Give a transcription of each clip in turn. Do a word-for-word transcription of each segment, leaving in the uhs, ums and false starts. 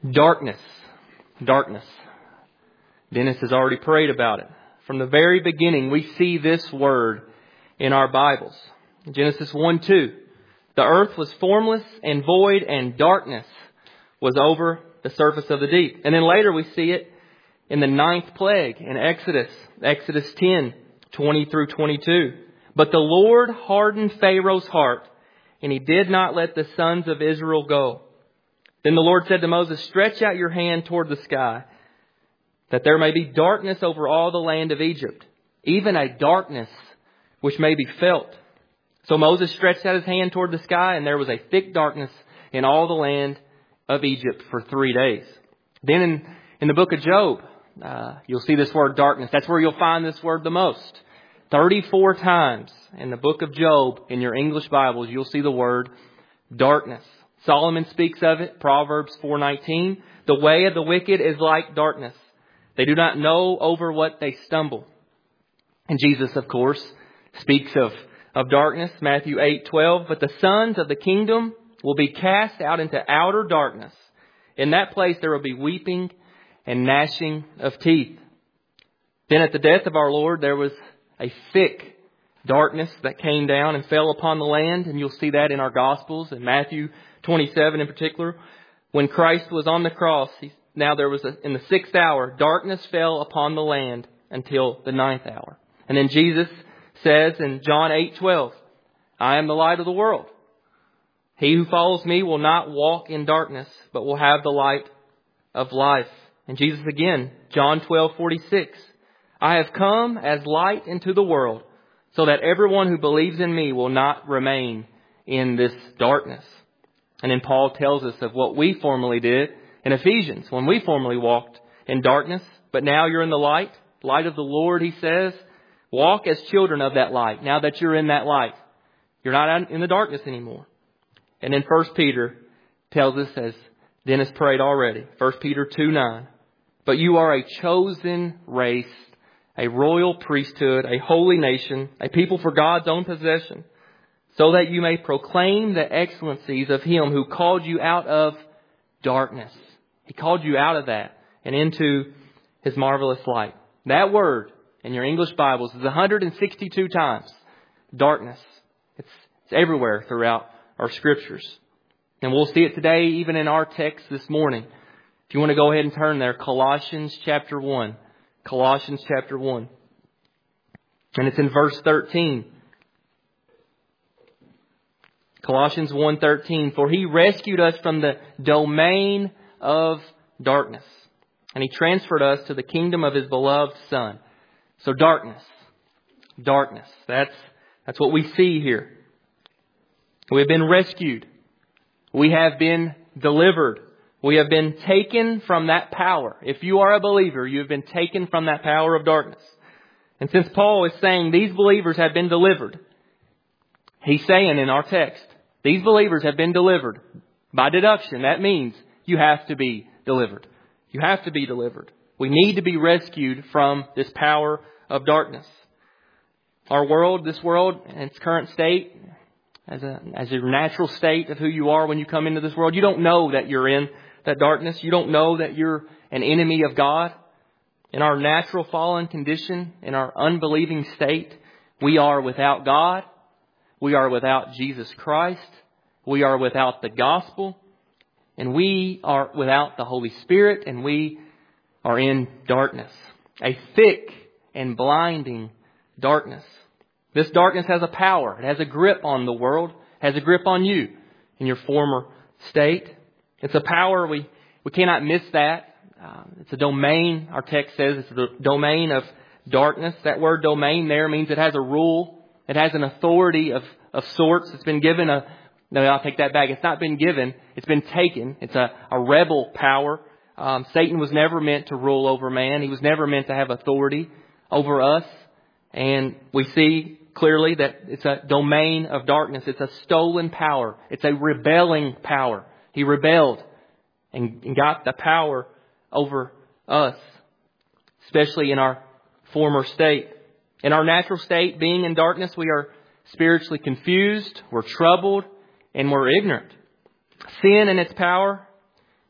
Darkness. Darkness. Dennis has already prayed about it. From the very beginning, we see this word in our Bibles. Genesis one two. The earth was formless and void, and darkness was over the surface of the deep. And then later we see it in the ninth plague in Exodus. Exodus ten, twenty through twenty-two. But the Lord hardened Pharaoh's heart, and he did not let the sons of Israel go. Then the Lord said to Moses, stretch out your hand toward the sky, that there may be darkness over all the land of Egypt, even a darkness which may be felt. So Moses stretched out his hand toward the sky, and there was a thick darkness in all the land of Egypt for three days. Then in, in the book of Job, uh, you'll see this word darkness. That's where you'll find this word the most. thirty-four times in the book of Job, in your English Bibles, you'll see the word darkness. Solomon speaks of it, Proverbs four nineteen. The way of the wicked is like darkness. They do not know over what they stumble. And Jesus, of course, speaks of, of darkness, Matthew eight twelve. But the sons of the kingdom will be cast out into outer darkness. In that place there will be weeping and gnashing of teeth. Then at the death of our Lord there was a thick darkness that came down and fell upon the land. And you'll see that in our Gospels, in Matthew twenty-seven in particular. When Christ was on the cross, he, now there was a, in the sixth hour, darkness fell upon the land until the ninth hour. And then Jesus says in John eight twelve, I am the light of the world. He who follows me will not walk in darkness, but will have the light of life. And Jesus again, John twelve forty-six, I have come as light into the world, so that everyone who believes in me will not remain in this darkness. And then Paul tells us of what we formerly did in Ephesians, when we formerly walked in darkness, but now you're in the light, light of the Lord, he says. Walk as children of that light, now that you're in that light. You're not in the darkness anymore. And then First Peter tells us, as Dennis prayed already, First Peter two nine, but you are a chosen race, a royal priesthood, a holy nation, a people for God's own possession, so that you may proclaim the excellencies of Him who called you out of darkness. He called you out of that and into His marvelous light. That word in your English Bibles is one hundred sixty-two times. Darkness. It's, it's everywhere throughout our scriptures. And we'll see it today even in our text this morning. If you want to go ahead and turn there, Colossians chapter one. Colossians chapter one. And it's in verse thirteen. Colossians one thirteen, for He rescued us from the domain of darkness, and He transferred us to the kingdom of His beloved Son. So darkness, darkness, that's, that's what we see here. We have been rescued. We have been delivered. We have been taken from that power. If you are a believer, you have been taken from that power of darkness. And since Paul is saying these believers have been delivered, he's saying in our text, these believers have been delivered. By deduction, that means you have to be delivered. You have to be delivered. We need to be rescued from this power of darkness. Our world, this world, in its current state, as a, as a natural state of who you are when you come into this world, you don't know that you're in that darkness. You don't know that you're an enemy of God. In our natural fallen condition, in our unbelieving state, we are without God. We are without Jesus Christ. We are without the gospel. And we are without the Holy Spirit. And we are in darkness. A thick and blinding darkness. This darkness has a power. It has a grip on the world. It has a grip on you in your former state. It's a power. We, we cannot miss that. Uh, it's a domain. Our text says it's the domain of darkness. That word domain there means it has a rule. It has an authority of, of sorts. It's been given a... No, I'll take that back. It's not been given. It's been taken. It's a, a rebel power. Um, Satan was never meant to rule over man. He was never meant to have authority over us. And we see clearly that it's a domain of darkness. It's a stolen power. It's a rebelling power. He rebelled and, and got the power over us, especially in our former state. In our natural state, being in darkness, we are spiritually confused, we're troubled, and we're ignorant. Sin and its power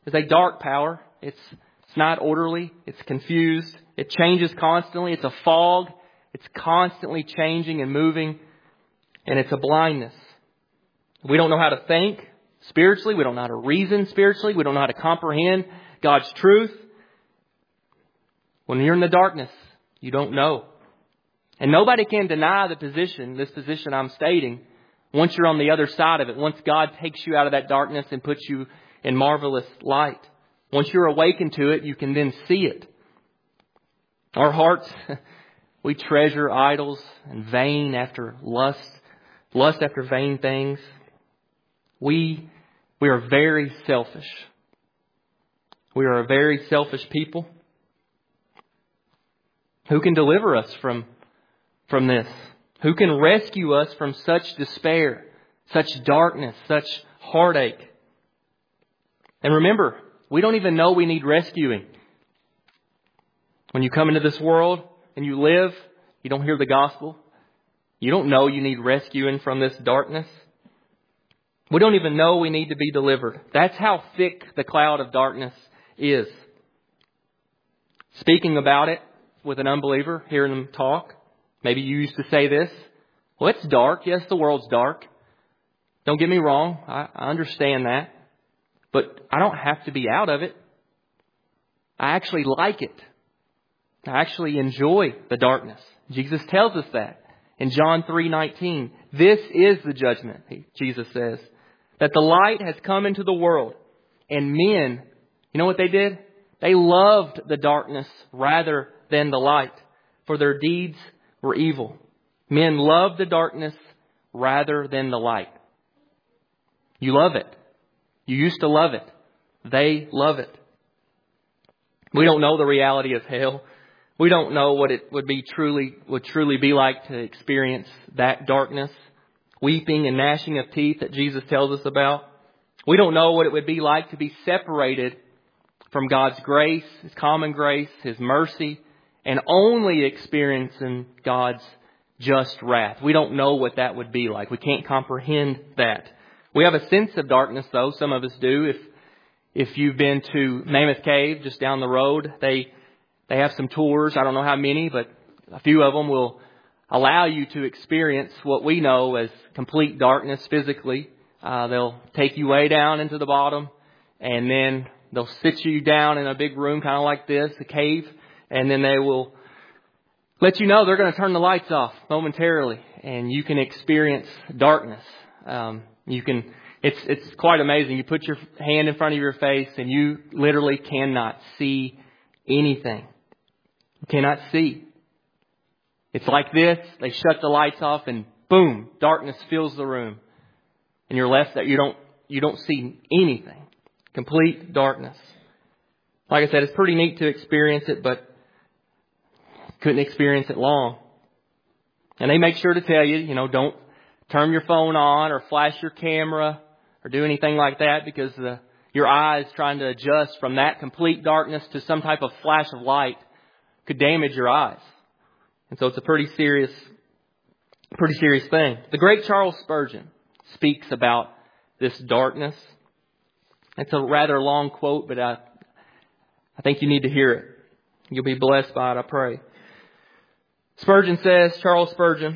is a dark power. It's, it's not orderly. It's confused. It changes constantly. It's a fog. It's constantly changing and moving. And it's a blindness. We don't know how to think spiritually. We don't know how to reason spiritually. We don't know how to comprehend God's truth. When you're in the darkness, you don't know. And nobody can deny the position, this position I'm stating, once you're on the other side of it. Once God takes you out of that darkness and puts you in marvelous light. Once you're awakened to it, you can then see it. Our hearts, we treasure idols and vain after lust, lust after vain things. We, we are very selfish. We are a very selfish people. Who can deliver us from, from this? Who can rescue us from such despair, such darkness, such heartache? And remember, we don't even know we need rescuing. When you come into this world and you live, you don't hear the gospel. You don't know you need rescuing from this darkness. We don't even know we need to be delivered. That's how thick the cloud of darkness is. Speaking about it with an unbeliever, hearing them talk, maybe you used to say this, well, it's dark. Yes, the world's dark. Don't get me wrong. I, I understand that. But I don't have to be out of it. I actually like it. I actually enjoy the darkness. Jesus tells us that in John three nineteen. This is the judgment, Jesus says, that the light has come into the world. And men, you know what they did? They loved the darkness rather than the light, for their deeds were evil. Men love the darkness rather than the light. You love it. You used to love it. They love it. We don't know the reality of hell. We don't know what it would be truly would truly be like to experience that darkness, weeping and gnashing of teeth that Jesus tells us about. We don't know what it would be like to be separated from God's grace, His common grace, His mercy, and only experiencing God's just wrath. We don't know what that would be like. We can't comprehend that. We have a sense of darkness, though. Some of us do. If if you've been to Mammoth Cave, just down the road, they they have some tours. I don't know how many, but a few of them will allow you to experience what we know as complete darkness physically. Uh, they'll take you way down into the bottom, and then they'll sit you down in a big room, kind of like this, a cave, and then they will let you know they're going to turn the lights off momentarily, and you can experience darkness. Um, you can. It's it's quite amazing. You put your hand in front of your face, and you literally cannot see anything. You cannot see. It's like this. They shut the lights off, and boom, darkness fills the room, and you're left there. You don't you don't see anything. Complete darkness. Like I said, it's pretty neat to experience it, but couldn't experience it long. And they make sure to tell you, you know, don't turn your phone on or flash your camera or do anything like that, because the, your eyes trying to adjust from that complete darkness to some type of flash of light could damage your eyes. And so it's a pretty serious, pretty serious thing. The great Charles Spurgeon speaks about this darkness. It's a rather long quote, but I, I think you need to hear it. You'll be blessed by it, I pray. Spurgeon says, Charles Spurgeon,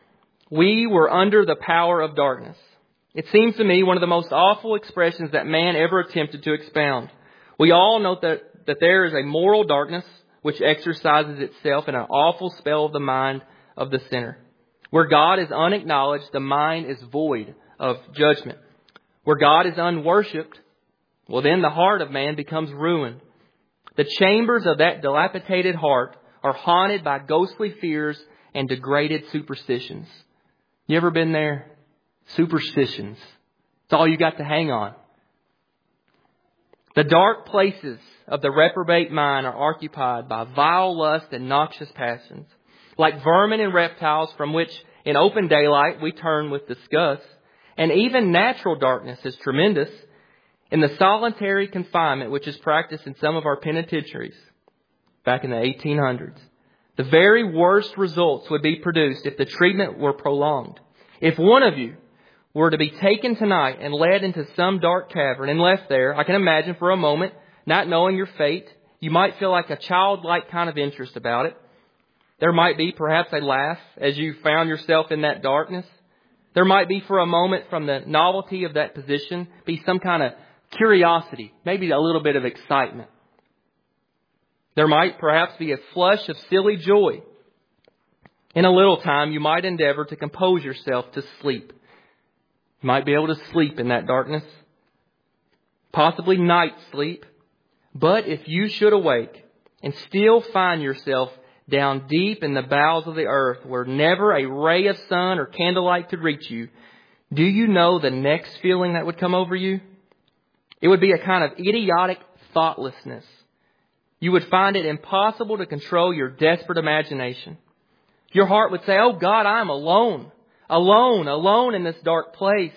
"We were under the power of darkness. It seems to me one of the most awful expressions that man ever attempted to expound. We all know that, that there is a moral darkness which exercises itself in an awful spell of the mind of the sinner. Where God is unacknowledged, the mind is void of judgment. Where God is unworshipped, well, then the heart of man becomes ruined. The chambers of that dilapidated heart are haunted by ghostly fears and degraded superstitions." You ever been there? Superstitions. It's all you got to hang on. "The dark places of the reprobate mind are occupied by vile lust and noxious passions, like vermin and reptiles, from which in open daylight we turn with disgust. And even natural darkness is tremendous in the solitary confinement which is practiced in some of our penitentiaries back in the eighteen hundreds. The very worst results would be produced if the treatment were prolonged. If one of you were to be taken tonight and led into some dark cavern and left there, I can imagine for a moment, not knowing your fate, you might feel like a childlike kind of interest about it. There might be perhaps a laugh as you found yourself in that darkness. There might be for a moment from the novelty of that position be some kind of curiosity, maybe a little bit of excitement. There might perhaps be a flush of silly joy. In a little time, you might endeavor to compose yourself to sleep. You might be able to sleep in that darkness, possibly night sleep. But if you should awake and still find yourself down deep in the bowels of the earth where never a ray of sun or candlelight could reach you, do you know the next feeling that would come over you? It would be a kind of idiotic thoughtlessness. You would find it impossible to control your desperate imagination. Your heart would say, oh God, I'm alone, alone, alone in this dark place.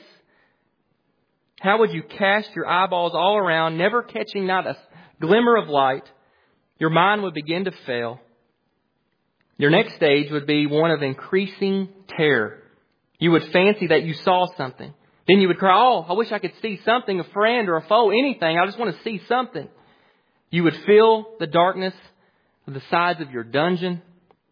How would you cast your eyeballs all around, never catching not a glimmer of light? Your mind would begin to fail. Your next stage would be one of increasing terror. You would fancy that you saw something. Then you would cry, oh, I wish I could see something, a friend or a foe, anything. I just want to see something. You would feel the darkness of the sides of your dungeon.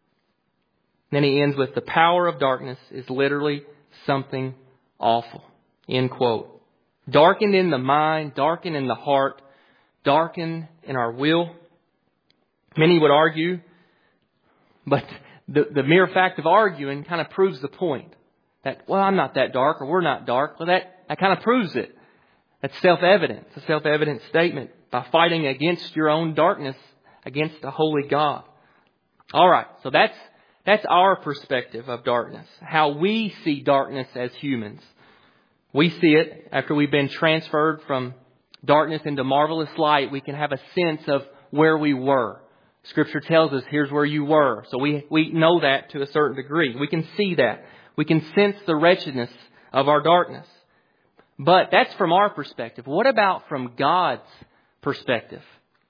Then he ends with, the power of darkness is literally something awful. End quote. Darkened in the mind, darkened in the heart, darkened in our will. Many would argue, but the, the mere fact of arguing kind of proves the point. That, well, I'm not that dark, or we're not dark. Well, that, that kind of proves it. That's self-evident. It's a self-evident statement by fighting against your own darkness, against a holy God. All right, so that's that's our perspective of darkness, how we see darkness as humans. We see it after we've been transferred from darkness into marvelous light. We can have a sense of where we were. Scripture tells us here's where you were. So we, we know that to a certain degree. We can see that. We can sense the wretchedness of our darkness. But that's from our perspective. What about from God's perspective?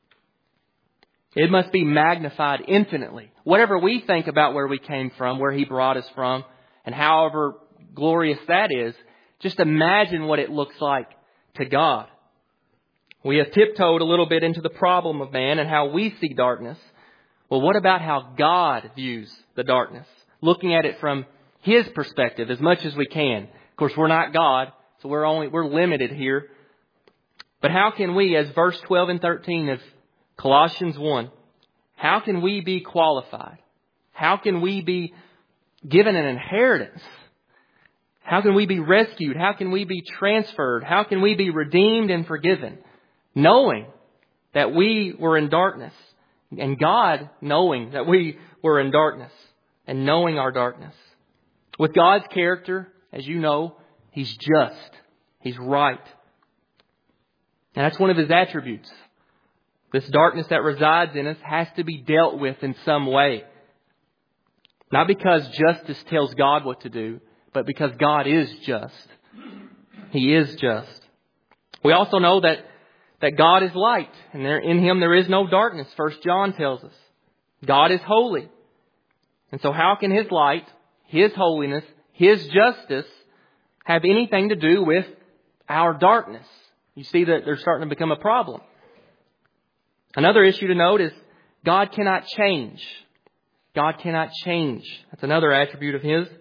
It must be magnified infinitely. Whatever we think about where we came from, where He brought us from, and however glorious that is, just imagine what it looks like to God. We have tiptoed a little bit into the problem of man and how we see darkness. Well, what about how God views the darkness? Looking at it from His perspective as much as we can. Of course, we're not God, so we're only we're limited here. But how can we, as verse twelve and thirteen of Colossians one, how can we be qualified? How can we be given an inheritance? How can we be rescued? How can we be transferred? How can we be redeemed and forgiven? Knowing that we were in darkness, and God knowing that we were in darkness and knowing our darkness. With God's character, as you know, He's just. He's right. And that's one of His attributes. This darkness that resides in us has to be dealt with in some way. Not because justice tells God what to do, but because God is just. He is just. We also know that, that God is light, and there, in Him there is no darkness, First John tells us. God is holy. And so how can His light, His holiness, His justice have anything to do with our darkness? You see that they're starting to become a problem. Another issue to note is God cannot change. God cannot change. That's another attribute of His.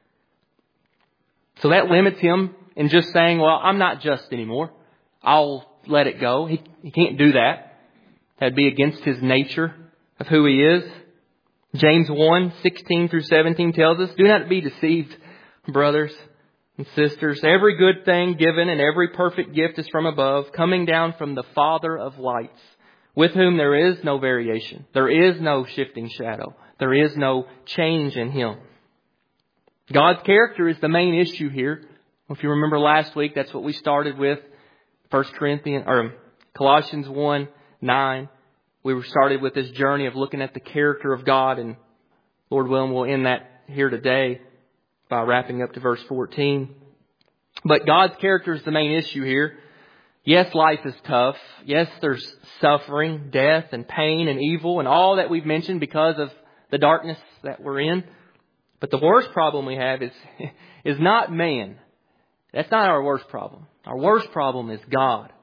So that limits Him in just saying, well, I'm not just anymore. I'll let it go. He, he can't do that. That'd be against His nature of who He is. James one, sixteen through seventeen tells us, do not be deceived, brothers and sisters. Every good thing given and every perfect gift is from above, coming down from the Father of lights, with whom there is no variation. There is no shifting shadow. There is no change in Him. God's character is the main issue here. If you remember last week, that's what we started with. First Corinthians or Colossians one, nine. We were started with this journey of looking at the character of God, and Lord willing, we'll end that here today by wrapping up to verse fourteen. But God's character is the main issue here. Yes, life is tough. Yes, there's suffering, death, and pain, and evil, and all that we've mentioned because of the darkness that we're in. But the worst problem we have is, is not man. That's not our worst problem. Our worst problem is God.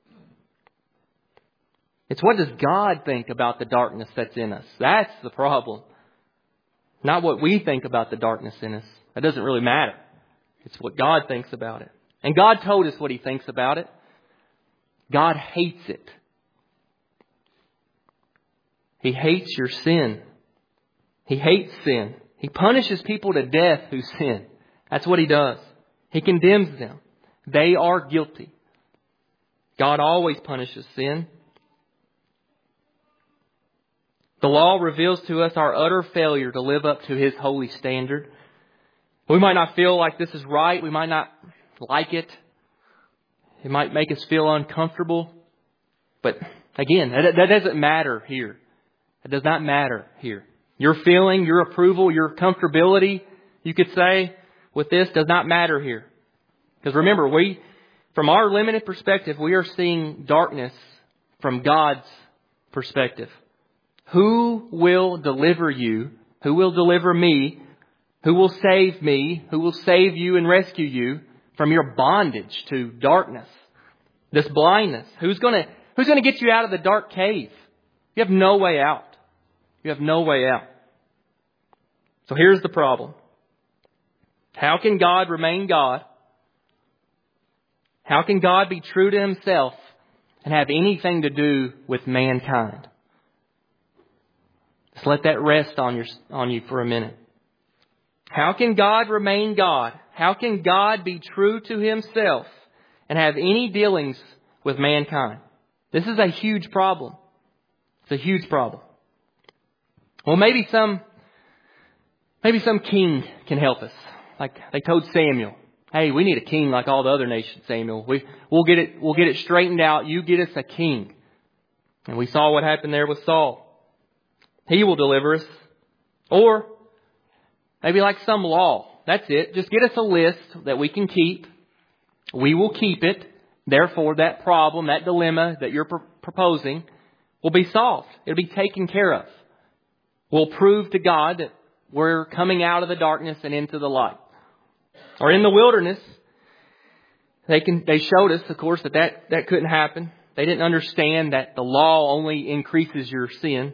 It's what does God think about the darkness that's in us? That's the problem. Not what we think about the darkness in us. That doesn't really matter. It's what God thinks about it. And God told us what He thinks about it. God hates it. He hates your sin. He hates sin. He punishes people to death who sin. That's what He does. He condemns them. They are guilty. God always punishes sin. The law reveals to us our utter failure to live up to His holy standard. We might not feel like this is right. We might not like it. It might make us feel uncomfortable. But again, that, that doesn't matter here. It does not matter here. Your feeling, your approval, your comfortability, you could say, with this does not matter here. Because remember, we, from our limited perspective, we are seeing darkness from God's perspective. Who will deliver you? Who will deliver me? Who will save me? Who will save you and rescue you from your bondage to darkness? This blindness. Who's going to, who's going to get you out of the dark cave? You have no way out. You have no way out. So here's the problem. How can God remain God? How can God be true to Himself and have anything to do with mankind? Just let that rest on your, on you for a minute. How can God remain God? How can God be true to Himself and have any dealings with mankind? This is a huge problem. It's a huge problem. Well, maybe some, maybe some king can help us. Like they told Samuel, hey, we need a king like all the other nations, Samuel. We, we'll get it, we'll get it straightened out. You get us a king. And we saw what happened there with Saul. He will deliver us. Or maybe like some law. That's it. Just get us a list that we can keep. We will keep it. Therefore, that problem, that dilemma that you're pr- proposing will be solved. It'll be taken care of. We'll prove to God that we're coming out of the darkness and into the light. Or in the wilderness, they can, they showed us, of course, that, that that couldn't happen. They didn't understand that the law only increases your sin.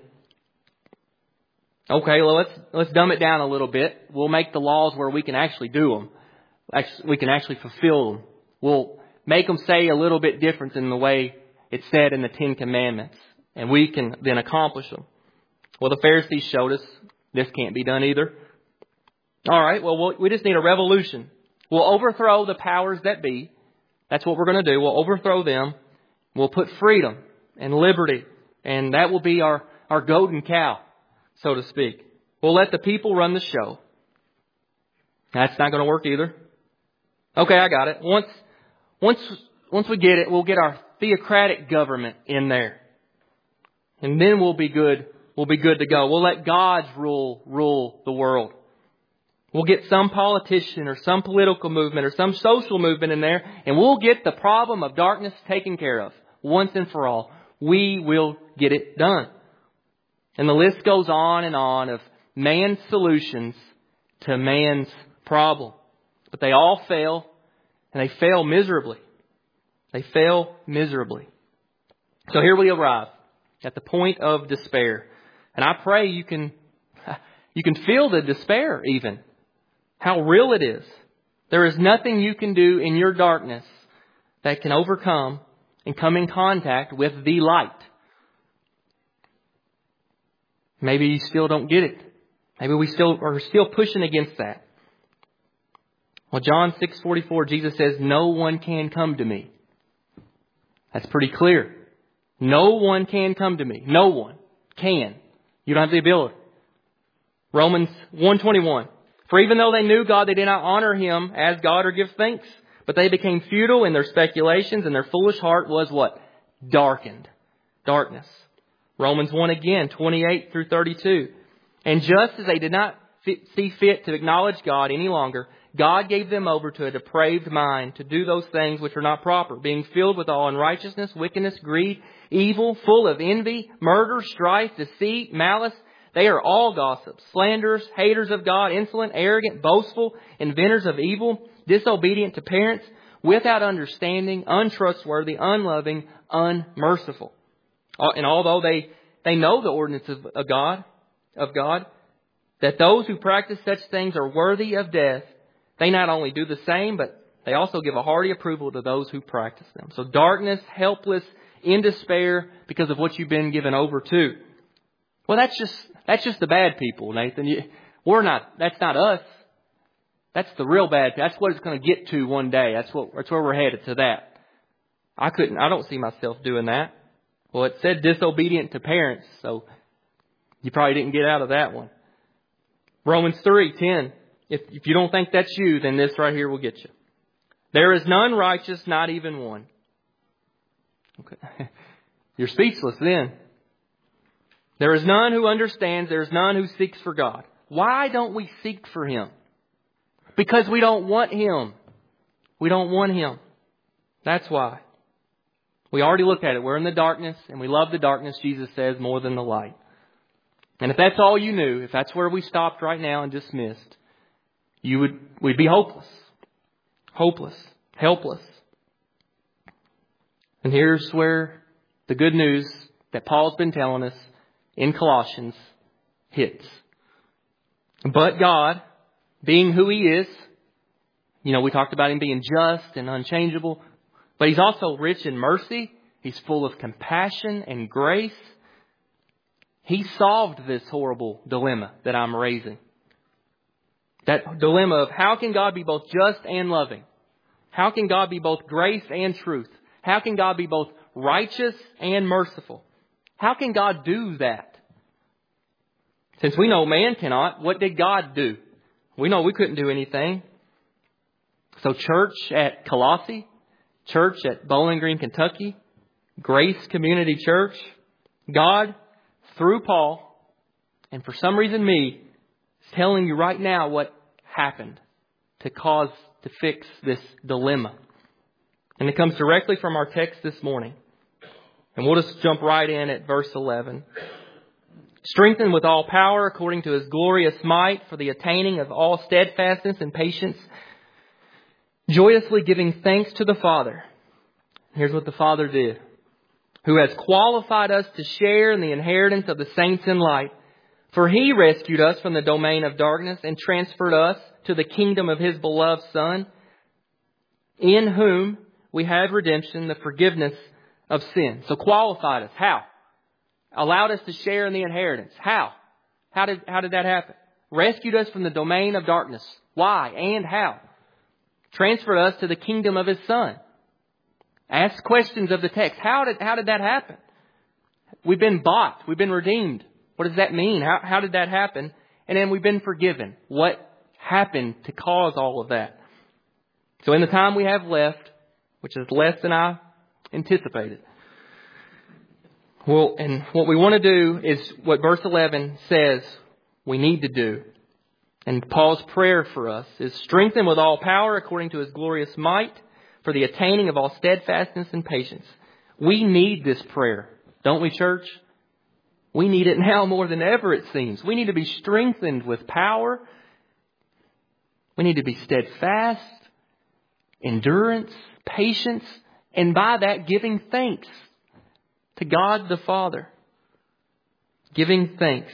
Okay, well, let's let's dumb it down a little bit. We'll make the laws where we can actually do them. Actually, we can actually fulfill them. We'll make them say a little bit different than the way it's said in the Ten Commandments. And we can then accomplish them. Well, the Pharisees showed us this can't be done either. All right, well, we'll we just need a revolution. We'll overthrow the powers that be. That's what we're going to do. We'll overthrow them. We'll put freedom and liberty. And that will be our, our golden cow, so to speak. We'll let the people run the show. That's not going to work either. Okay, I got it. Once, once, once we get it, we'll get our theocratic government in there. And then we'll be good. We'll be good to go. We'll let God's rule rule the world. We'll get some politician or some political movement or some social movement in there, and we'll get the problem of darkness taken care of once and for all. We will get it done. And the list goes on and on of man's solutions to man's problem. But they all fail, and they fail miserably. They fail miserably. So here we arrive at the point of despair. And I pray you can, you can feel the despair even. How real it is. There is nothing you can do in your darkness that can overcome and come in contact with the light. Maybe you still don't get it. Maybe we still are still pushing against that. Well, John six forty-four, Jesus says, no one can come to me. That's pretty clear. No one can come to me. No one can. You don't have the ability. Romans one twenty-one. For even though they knew God, they did not honor Him as God or give thanks. But they became futile in their speculations, and their foolish heart was what? Darkened. Darkness. Romans one again, twenty-eight through thirty-two. And just as they did not fit, see fit to acknowledge God any longer, God gave them over to a depraved mind to do those things which are not proper, being filled with all unrighteousness, wickedness, greed, evil, full of envy, murder, strife, deceit, malice. They are all gossips, slanderers, haters of God, insolent, arrogant, boastful, inventors of evil, disobedient to parents, without understanding, untrustworthy, unloving, unmerciful. And although they, they know the ordinance of, of God, of God, that those who practice such things are worthy of death, they not only do the same, but they also give a hearty approval to those who practice them. So darkness, helpless, in despair because of what you've been given over to. Well, that's just that's just the bad people, Nathan. You, we're not. That's not us. That's the real bad. That's what it's going to get to one day. That's what. That's where we're headed, to that. I couldn't. I don't see myself doing that. Well, it said disobedient to parents, so you probably didn't get out of that one. Romans three ten. If if you don't think that's you, then this right here will get you. There is none righteous, not even one. Okay. You're speechless then. There is none who understands. There is none who seeks for God. Why don't we seek for Him? Because we don't want Him. We don't want Him. That's why. We already looked at it. We're in the darkness, and we love the darkness, Jesus says, more than the light. And if that's all you knew, if that's where we stopped right now and dismissed, you would we'd be hopeless. Hopeless. Helpless. And here's where the good news that Paul's been telling us in Colossians hits. But God, being who He is, you know, we talked about Him being just and unchangeable, but He's also rich in mercy. He's full of compassion and grace. He solved this horrible dilemma that I'm raising. That dilemma of how can God be both just and loving? How can God be both grace and truth? How can God be both righteous and merciful? How can God do that? Since we know man cannot, what did God do? We know we couldn't do anything. So church at Colossae, church at Bowling Green, Kentucky, Grace Community Church, God, through Paul, and for some reason me, is telling you right now what happened to cause, to fix this dilemma. And it comes directly from our text this morning. And we'll just jump right in at verse eleven. Strengthened with all power according to His glorious might for the attaining of all steadfastness and patience, joyously giving thanks to the Father. Here's what the Father did. Who has qualified us to share in the inheritance of the saints in light. For He rescued us from the domain of darkness and transferred us to the kingdom of His beloved Son, in whom we have redemption, the forgiveness of sin. So qualified us. How? Allowed us to share in the inheritance. How? How did, how did that happen? Rescued us from the domain of darkness. Why and how? Transferred us to the kingdom of His Son. Ask questions of the text. How did, how did that happen? We've been bought. We've been redeemed. What does that mean? How, how did that happen? And then we've been forgiven. What happened to cause all of that? So in the time we have left, which is less than I anticipated. Well, and what we want to do is what verse eleven says we need to do. And Paul's prayer for us is strengthened with all power according to His glorious might for the attaining of all steadfastness and patience. We need this prayer, don't we, church? We need it now more than ever, it seems. We need to be strengthened with power. We need to be steadfast, endurance, patience, and by that giving thanks to God the Father. Giving thanks.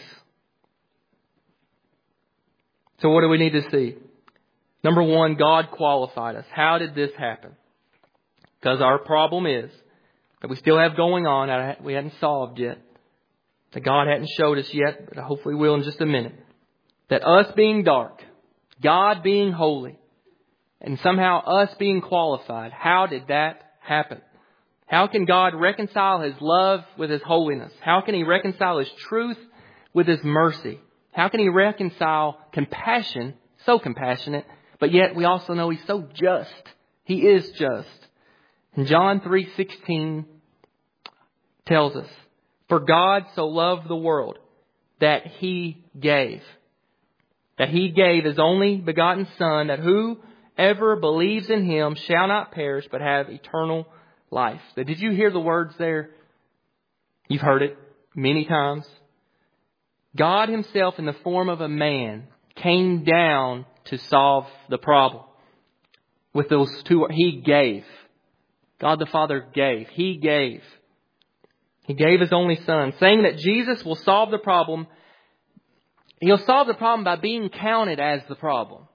So what do we need to see? Number one, God qualified us. How did this happen? Because our problem is that we still have going on that we hadn't solved yet. That God hadn't showed us yet, but hopefully will in just a minute. That us being dark, God being holy, and somehow us being qualified. How did that happen? How can God reconcile His love with His holiness? How can He reconcile His truth with His mercy? How can He reconcile compassion, so compassionate, but yet we also know He's so just. He is just. And John three sixteen tells us, for God so loved the world that He gave. That He gave His only begotten Son, that whoever believes in Him shall not perish but have eternal life. But did you hear the words there? You've heard it many times. God Himself in the form of a man came down to solve the problem. with those two. He gave. God the Father gave. He gave. He gave His only Son, saying that Jesus will solve the problem. He'll solve the problem by being counted as the problem.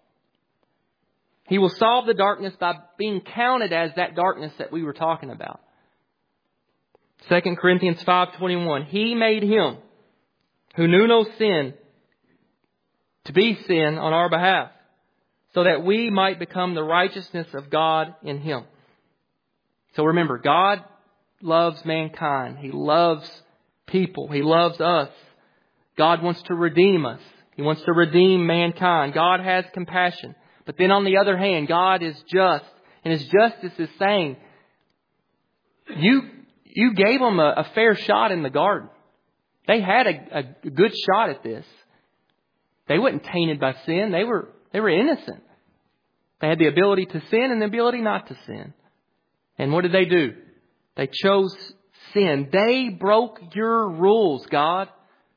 He will solve the darkness by being counted as that darkness that we were talking about. Second Corinthians five twenty-one. He made Him who knew no sin to be sin on our behalf, so that we might become the righteousness of God in Him. So remember, God loves mankind. He loves people. He loves us. God wants to redeem us. He wants to redeem mankind. God has compassion. But then on the other hand, God is just. And His justice is saying, you, you gave them a, a fair shot in the garden. They had a, a good shot at this. They weren't tainted by sin. They were, they were innocent. They had the ability to sin and the ability not to sin. And what did they do? They chose sin. They broke your rules, God.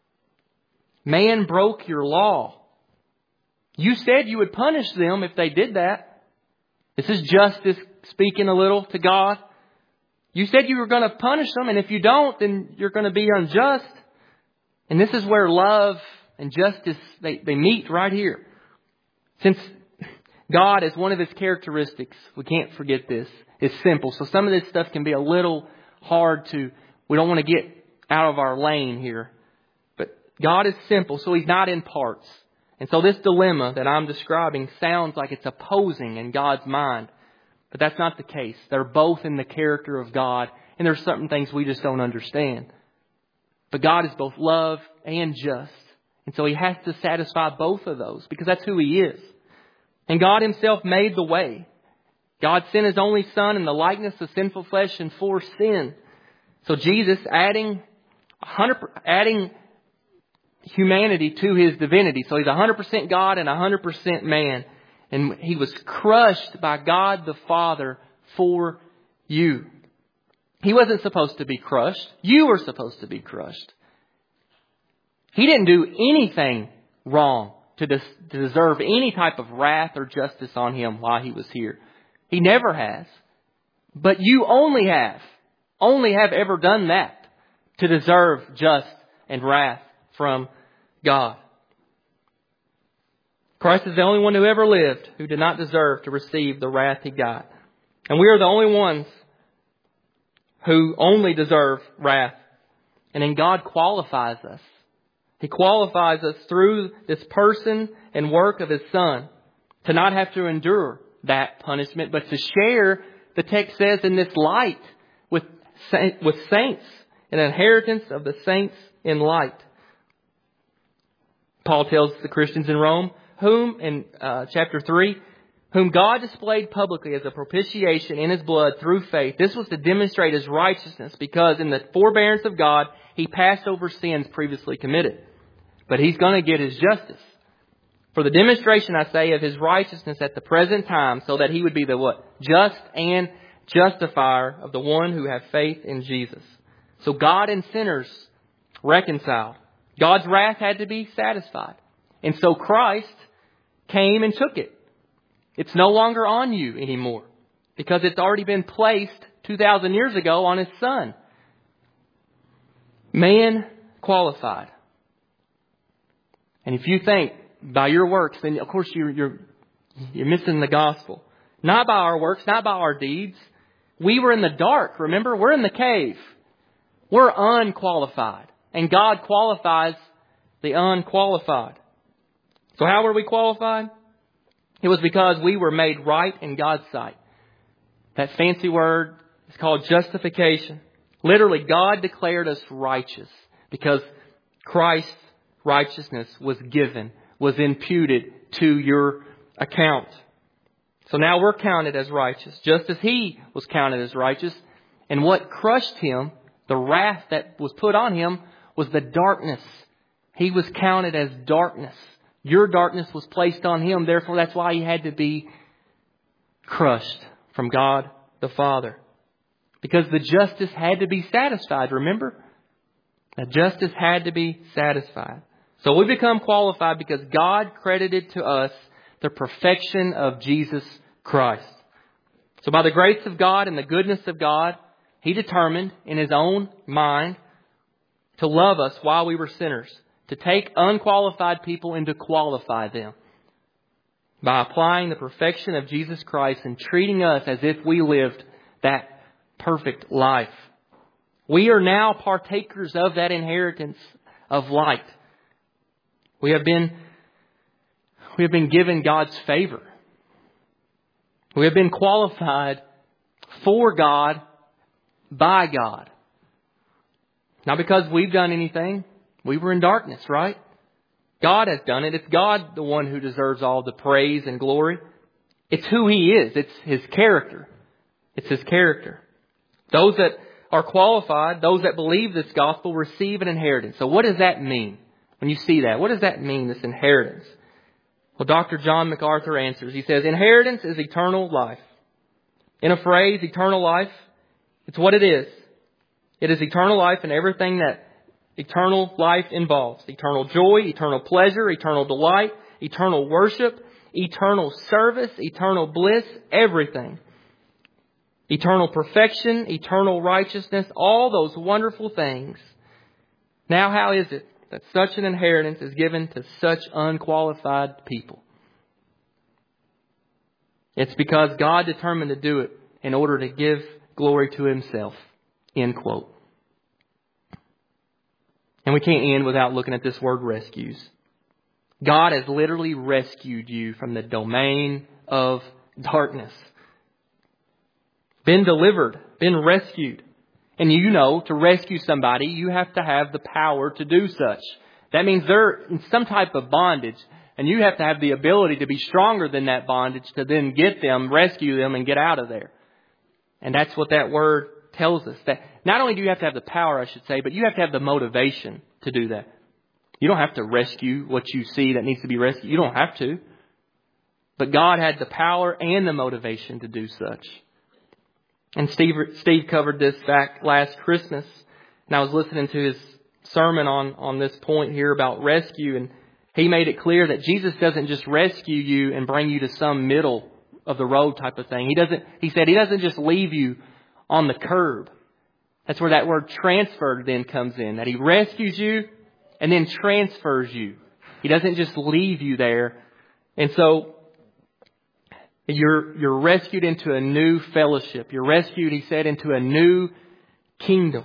Man broke your law. You said you would punish them if they did that. This is justice speaking a little to God. You said you were going to punish them, and if you don't, then you're going to be unjust. And this is where love and justice, they, they meet right here. Since God, as one of His characteristics, we can't forget this, is simple. So some of this stuff can be a little hard to, we don't want to get out of our lane here. But God is simple, so He's not in parts. And so this dilemma that I'm describing sounds like it's opposing in God's mind. But that's not the case. They're both in the character of God, and there's certain things we just don't understand. But God is both love and just. And so He has to satisfy both of those because that's who He is. And God Himself made the way. God sent His only Son in the likeness of sinful flesh and for sin. So Jesus adding one hundred, adding humanity to His divinity. So He's one hundred percent God and one hundred percent man. And He was crushed by God the Father for you. He wasn't supposed to be crushed. You were supposed to be crushed. He didn't do anything wrong to, des- to deserve any type of wrath or justice on Him while He was here. He never has. But you only have, only have ever done that to deserve just and wrath from God. Christ is the only one who ever lived who did not deserve to receive the wrath He got. And we are the only ones who only deserve wrath. And then God qualifies us. He qualifies us through this person and work of His Son to not have to endure that punishment, but to share, the text says, in this light with, with saints, an inheritance of the saints in light. Paul tells the Christians in Rome, whom, in uh, chapter three, whom God displayed publicly as a propitiation in His blood through faith. This was to demonstrate His righteousness, because in the forbearance of God, He passed over sins previously committed. But He's going to get His justice. For the demonstration, I say, of His righteousness at the present time, so that He would be the what? Just and justifier of the one who have faith in Jesus. So God and sinners reconciled. God's wrath had to be satisfied. And so Christ came and took it. It's no longer on you anymore, because it's already been placed two thousand years ago on His Son. Man qualified. And if you think by your works, then of course you're, you're, you're missing the gospel. Not by our works, not by our deeds. We were in the dark, remember? We're in the cave. We're unqualified. And God qualifies the unqualified. So how were we qualified? It was because we were made right in God's sight. That fancy word is called justification. Literally, God declared us righteous because Christ's righteousness was given, was imputed to your account. So now we're counted as righteous, just as He was counted as righteous. And what crushed Him, the wrath that was put on Him, was the darkness. He was counted as darkness. Your darkness was placed on Him. Therefore, that's why He had to be crushed from God the Father. Because the justice had to be satisfied, remember? The justice had to be satisfied. So we become qualified because God credited to us the perfection of Jesus Christ. So by the grace of God and the goodness of God, He determined in His own mind to love us while we were sinners, to take unqualified people and to qualify them by applying the perfection of Jesus Christ and treating us as if we lived that perfect life. We are now partakers of that inheritance of light. We have been, we have been given God's favor. We have been qualified for God by God. Not because we've done anything. We were in darkness, right? God has done it. It's God the one who deserves all the praise and glory. It's who He is. It's His character. It's His character. Those that are qualified, those that believe this gospel, receive an inheritance. So what does that mean? When you see that, what does that mean, this inheritance? Well, Doctor John MacArthur answers. He says, inheritance is eternal life. In a phrase, eternal life, it's what it is. It is eternal life and everything that eternal life involves. Eternal joy, eternal pleasure, eternal delight, eternal worship, eternal service, eternal bliss, everything. Eternal perfection, eternal righteousness, all those wonderful things. Now how is it that such an inheritance is given to such unqualified people? It's because God determined to do it in order to give glory to Himself. End quote. And we can't end without looking at this word rescues. God has literally rescued you from the domain of darkness. Been delivered, been rescued. And you know, to rescue somebody, you have to have the power to do such. That means they're in some type of bondage. And you have to have the ability to be stronger than that bondage to then get them, rescue them, and get out of there. And that's what that word tells us. That not only do you have to have the power, I should say, but you have to have the motivation to do that. You don't have to rescue what you see that needs to be rescued. You don't have to. But God had the power and the motivation to do such. And Steve, Steve covered this back last Christmas. And I was listening to his sermon on, on this point here about rescue. And he made it clear that Jesus doesn't just rescue you and bring you to some middle of the road type of thing. He doesn't, he said he doesn't just leave you on the curb. That's where that word transferred then comes in. That He rescues you and then transfers you. He doesn't just leave you there. And so you're, you're rescued into a new fellowship. You're rescued, he said, into a new kingdom.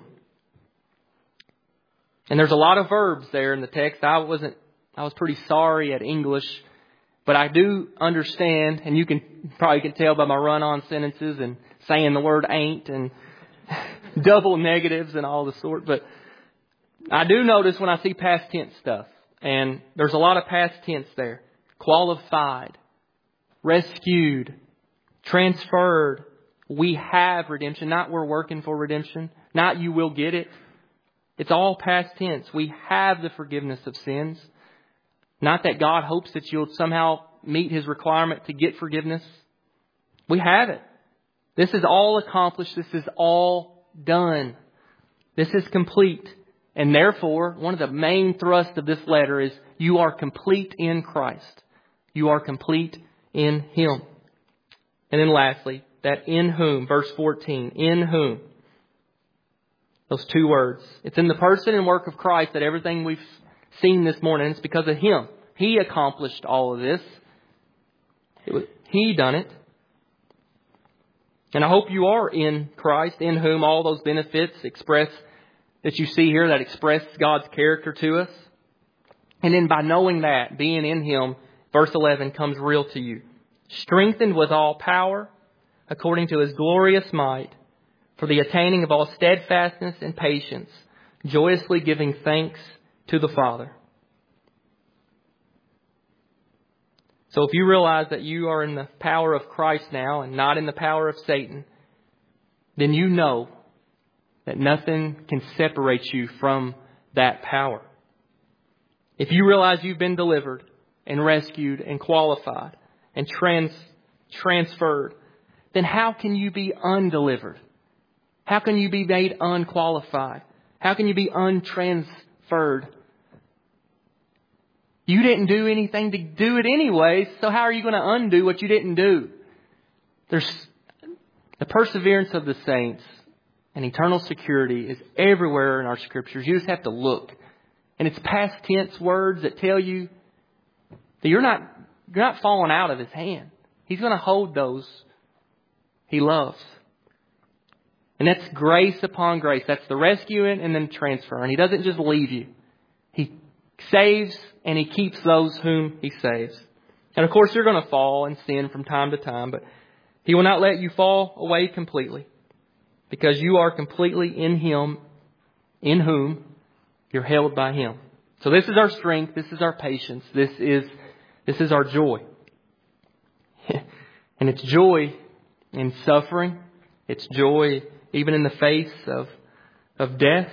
And there's a lot of verbs there in the text. I wasn't, I was pretty sorry at English, but I do understand, and you can probably can tell by my run-on sentences and saying the word ain't and double negatives and all the sort. But I do notice when I see past tense stuff, and there's a lot of past tense there. Qualified, rescued, transferred. We have redemption, not we're working for redemption, not you will get it. It's all past tense. We have the forgiveness of sins. Not that God hopes that you'll somehow meet His requirement to get forgiveness. We have it. This is all accomplished. This is all done. This is complete. And therefore, one of the main thrusts of this letter is you are complete in Christ. You are complete in Him. And then lastly, that in whom, verse fourteen, in whom. Those two words. It's in the person and work of Christ that everything we've seen this morning, it's because of Him. He accomplished all of this. It was, He done it. And I hope you are in Christ, in whom all those benefits express that you see here that express God's character to us. And then by knowing that, being in Him, verse eleven comes real to you. Strengthened with all power, according to His glorious might, for the attaining of all steadfastness and patience, joyously giving thanks to the Father. So if you realize that you are in the power of Christ now and not in the power of Satan, then you know that nothing can separate you from that power. If you realize you've been delivered and rescued and qualified and trans, transferred, then how can you be undelivered? How can you be made unqualified? How can you be untransferred? You didn't do anything to do it anyways, so how are you going to undo what you didn't do? There's The perseverance of the saints and eternal security is everywhere in our Scriptures. You just have to look. And it's past tense words that tell you that you're not, you're not falling out of His hand. He's going to hold those He loves. And that's grace upon grace. That's the rescuing and then transfer. And He doesn't just leave you. He saves and He keeps those whom He saves. And of course, you're going to fall and sin from time to time, but He will not let you fall away completely, because you are completely in Him, in whom you're held by Him. So this is our strength. This is our patience. This is, this is our joy. And it's joy in suffering. It's joy even in the face of, of death.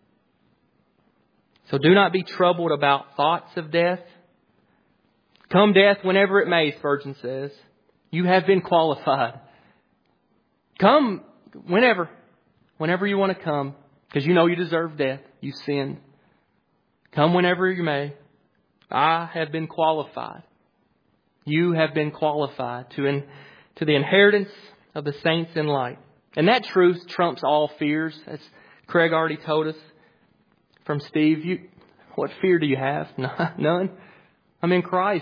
So do not be troubled about thoughts of death. Come death whenever it may, Spurgeon says. You have been qualified. Come whenever. Whenever you want to come. Because you know you deserve death. You sinned. Come whenever you may. I have been qualified. You have been qualified to, in, to the inheritance of the saints in light. And that truth trumps all fears. As Craig already told us from Steve. You, what fear do you have? None. I'm in Christ.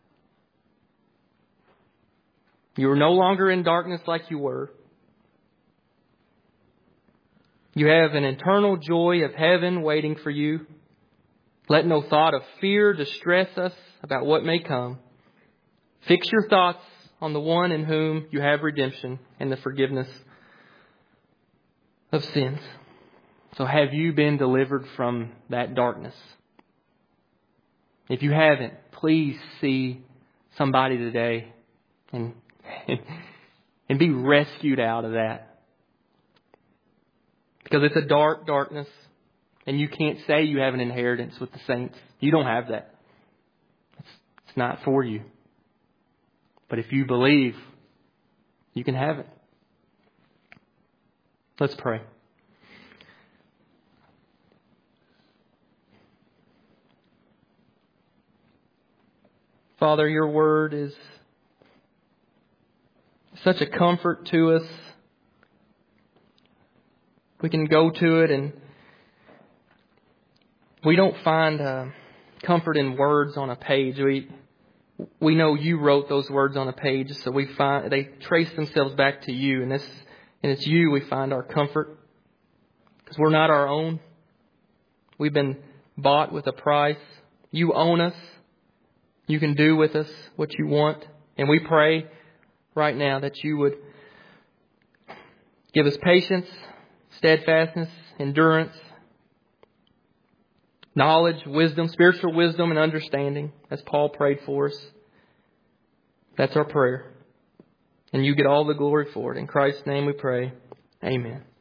You are no longer in darkness like you were. You have an eternal joy of heaven waiting for you. Let no thought of fear distress us about what may come. Fix your thoughts on the one in whom you have redemption and the forgiveness of sins. So have you been delivered from that darkness? If you haven't, please see somebody today and, and, and be rescued out of that. Because it's a dark darkness, and you can't say you have an inheritance with the saints. You don't have that. It's, it's not for you. But if you believe, you can have it. Let's pray. Father, your word is such a comfort to us. We can go to it and we don't find uh, comfort in words on a page. We we know you wrote those words on a page, so we find they trace themselves back to you, and this and it's you we find our comfort, because we're not our own. We've been bought with a price. You own us. You can do with us what you want. And we pray right now that you would give us patience, steadfastness, endurance, knowledge, wisdom, spiritual wisdom and understanding, as Paul prayed for us. That's our prayer. And you get all the glory for it. In Christ's name we pray. Amen.